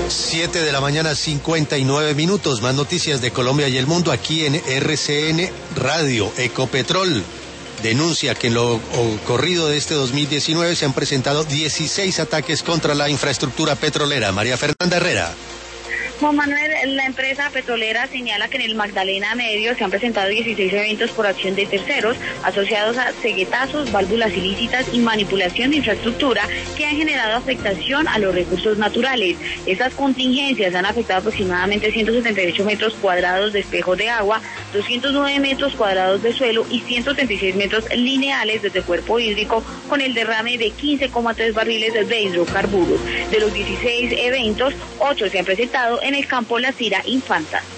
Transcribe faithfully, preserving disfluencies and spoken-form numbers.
Siete de la mañana, cincuenta y nueve minutos. Más noticias de Colombia y el mundo aquí en R C N Radio. Ecopetrol denuncia que en lo ocurrido de este dos mil diecinueve se han presentado dieciséis ataques contra la infraestructura petrolera. María Fernanda Herrera. Juan Manuel, la empresa petrolera señala que en el Magdalena Medio se han presentado dieciséis eventos por acción de terceros asociados a ceguetazos, válvulas ilícitas y manipulación de infraestructura que han generado afectación a los recursos naturales. Estas contingencias han afectado aproximadamente ciento setenta y ocho metros cuadrados de espejos de agua, doscientos nueve metros cuadrados de suelo y ciento treinta y seis metros lineales desde cuerpo hídrico, con el derrame de quince coma tres barriles de hidrocarburos. De los dieciséis eventos, ocho se han presentado en el campo La Cira Infanta.